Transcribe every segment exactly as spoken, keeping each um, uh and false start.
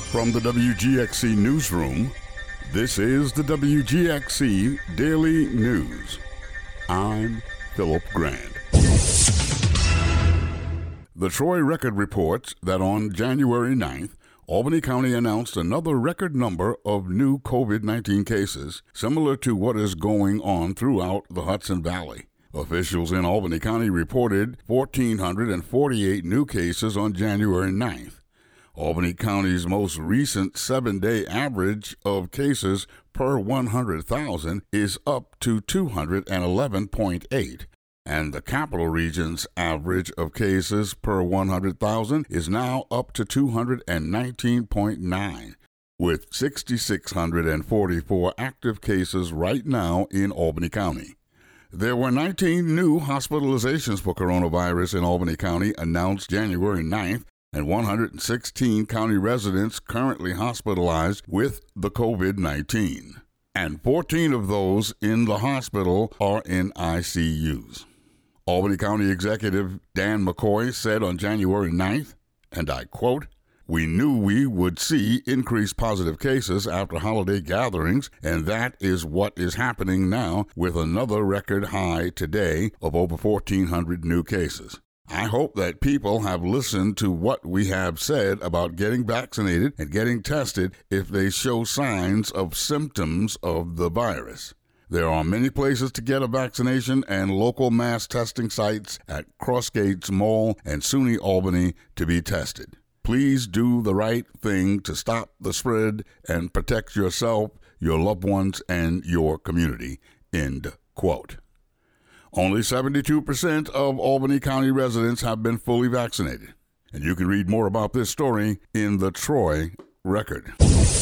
From the W G X C Newsroom, this is the W G X C Daily News. I'm Philip Grant. The Troy Record reports that on January ninth, Albany County announced another record number of new covid nineteen cases, similar to what is going on throughout the Hudson Valley. Officials in Albany County reported one thousand four hundred forty-eight new cases on January ninth. Albany County's most recent seven-day average of cases per one hundred thousand is up to two hundred eleven point eight, and the Capital Region's average of cases per one hundred thousand is now up to two hundred nineteen point nine, with six thousand six hundred forty-four active cases right now in Albany County. There were nineteen new hospitalizations for coronavirus in Albany County announced January ninth, and one hundred sixteen county residents currently hospitalized with the covid nineteen. And fourteen of those in the hospital are in I C Us. Albany County Executive Dan McCoy said on January ninth, and I quote, "We knew we would see increased positive cases after holiday gatherings, and that is what is happening now with another record high today of over fourteen hundred new cases. I hope that people have listened to what we have said about getting vaccinated and getting tested if they show signs of symptoms of the virus. There are many places to get a vaccination and local mass testing sites at Crossgates Mall and SUNY Albany to be tested. Please do the right thing to stop the spread and protect yourself, your loved ones, and your community." End quote. Only seventy-two percent of Albany County residents have been fully vaccinated. And you can read more about this story in the Troy Record.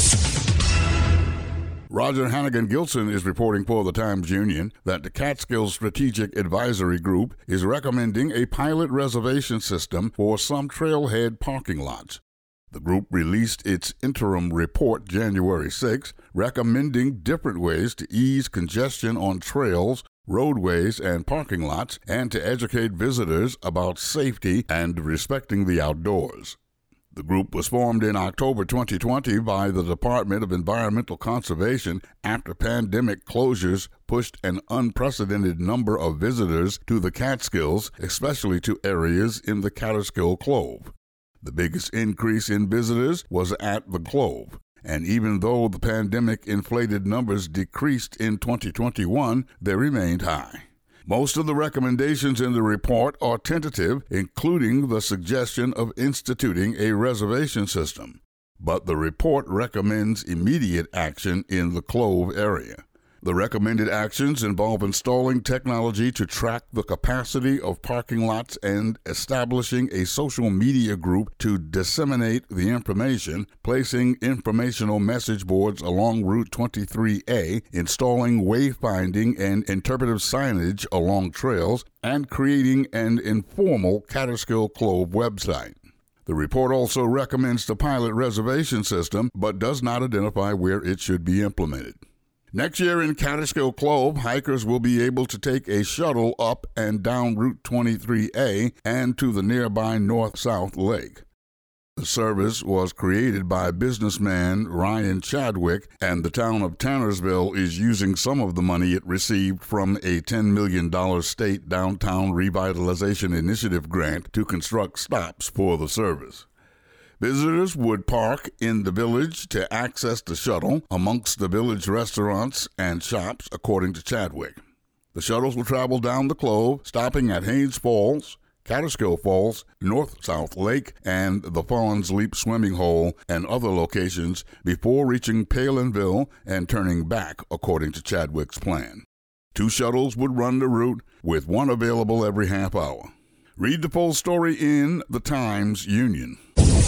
Roger Hannigan-Gilson is reporting for the Times-Union that the Catskills Strategic Advisory Group is recommending a pilot reservation system for some trailhead parking lots. The group released its interim report January sixth, recommending different ways to ease congestion on trails, roadways, and parking lots, and to educate visitors about safety and respecting the outdoors. The group was formed in October twenty twenty by the Department of Environmental Conservation after pandemic closures pushed an unprecedented number of visitors to the Catskills, especially to areas in the Catskill Clove. The biggest increase in visitors was at the Clove, and even though the pandemic-inflated numbers decreased in twenty twenty-one, they remained high. Most of the recommendations in the report are tentative, including the suggestion of instituting a reservation system, but the report recommends immediate action in the Clove area. The recommended actions involve installing technology to track the capacity of parking lots and establishing a social media group to disseminate the information, placing informational message boards along Route twenty-three A, installing wayfinding and interpretive signage along trails, and creating an informal Catskill Clove website. The report also recommends the pilot reservation system, but does not identify where it should be implemented. Next year in Catskill Clove, hikers will be able to take a shuttle up and down Route twenty-three A and to the nearby North-South Lake. The service was created by businessman Ryan Chadwick, and the town of Tannersville is using some of the money it received from a ten million dollars state downtown revitalization initiative grant to construct stops for the service. Visitors would park in the village to access the shuttle amongst the village restaurants and shops, according to Chadwick. The shuttles will travel down the Clove, stopping at Haynes Falls, Catskill Falls, North-South Lake, and the Fawns Leap Swimming Hole and other locations before reaching Palinville and turning back, according to Chadwick's plan. Two shuttles would run the route, with one available every half hour. Read the full story in the Times-Union.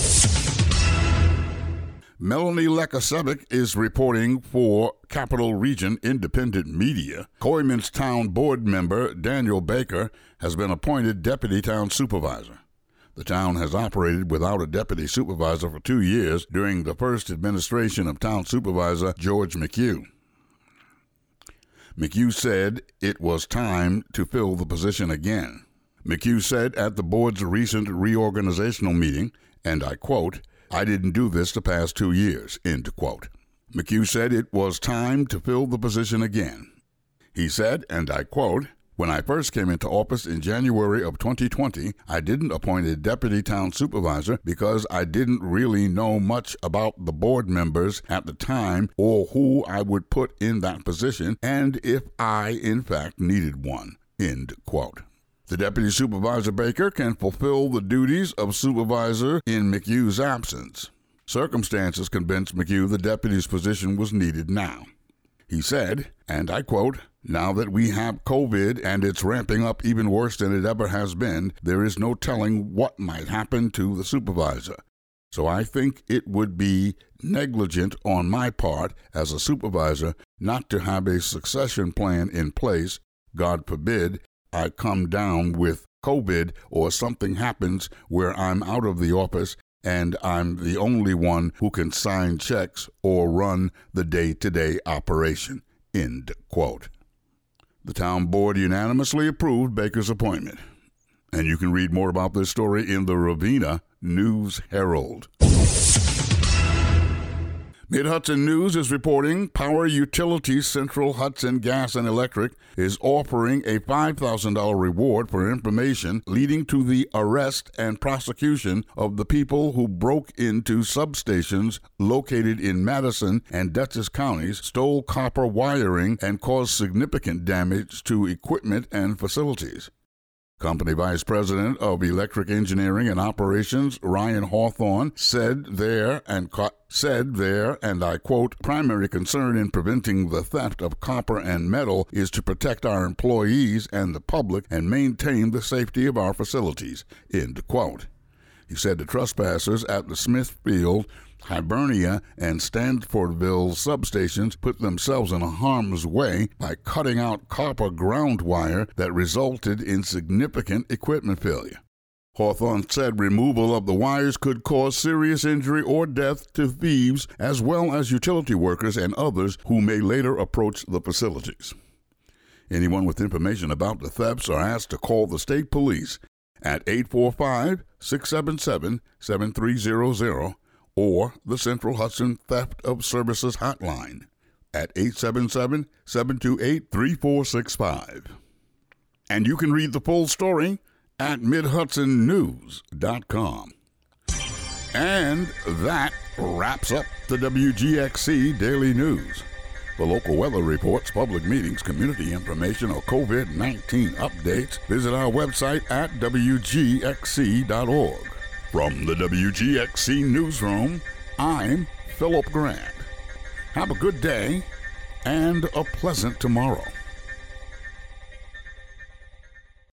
Melanie Lekasevic is reporting for Capital Region Independent Media. Coyman's Town Board member Daniel Baker has been appointed Deputy Town Supervisor. The town has operated without a deputy supervisor for two years during the first administration of Town Supervisor George McHugh. McHugh said it was time to fill the position again. McHugh said at the board's recent reorganizational meeting, and I quote, I didn't do this the past two years, end quote. McHugh said it was time to fill the position again. He said, and I quote, "When I first came into office in January of twenty twenty, I didn't appoint a deputy town supervisor because I didn't really know much about the board members at the time or who I would put in that position and if I, in fact, needed one," end quote. The deputy supervisor Baker can fulfill the duties of supervisor in McHugh's absence. Circumstances convinced McHugh the deputy's position was needed now. He said, and I quote, "Now that we have COVID and it's ramping up even worse than it ever has been, there is no telling what might happen to the supervisor. So I think it would be negligent on my part as a supervisor not to have a succession plan in place. God forbid I come down with COVID or something happens where I'm out of the office and I'm the only one who can sign checks or run the day-to-day operation," end quote. The town board unanimously approved Baker's appointment. And you can read more about this story in the Ravenna News-Herald. Mid-Hudson News is reporting Power Utilities Central Hudson Gas and Electric is offering a five thousand dollars reward for information leading to the arrest and prosecution of the people who broke into substations located in Madison and Dutchess counties, stole copper wiring, and caused significant damage to equipment and facilities. Company Vice President of Electric Engineering and Operations Ryan Hawthorne said there and co- said there, and I quote, "Primary concern in preventing the theft of copper and metal is to protect our employees and the public and maintain the safety of our facilities," end quote. He said the trespassers at the Smithfield, Hibernia, and Stanfordville substations put themselves in harm's way by cutting out copper ground wire that resulted in significant equipment failure. Hawthorne said removal of the wires could cause serious injury or death to thieves as well as utility workers and others who may later approach the facilities. Anyone with information about the thefts are asked to call the state police at eight four five, six seven seven, seven three zero zero or the Central Hudson Theft of Services Hotline at eight seven seven, seven two eight, three four six five. And you can read the full story at mid hudson news dot com. And that wraps up the W G X C Daily News. For local weather reports, public meetings, community information, or COVID nineteen updates, visit our website at w g x c dot org. From the W G X C Newsroom, I'm Philip Grant. Have a good day and a pleasant tomorrow.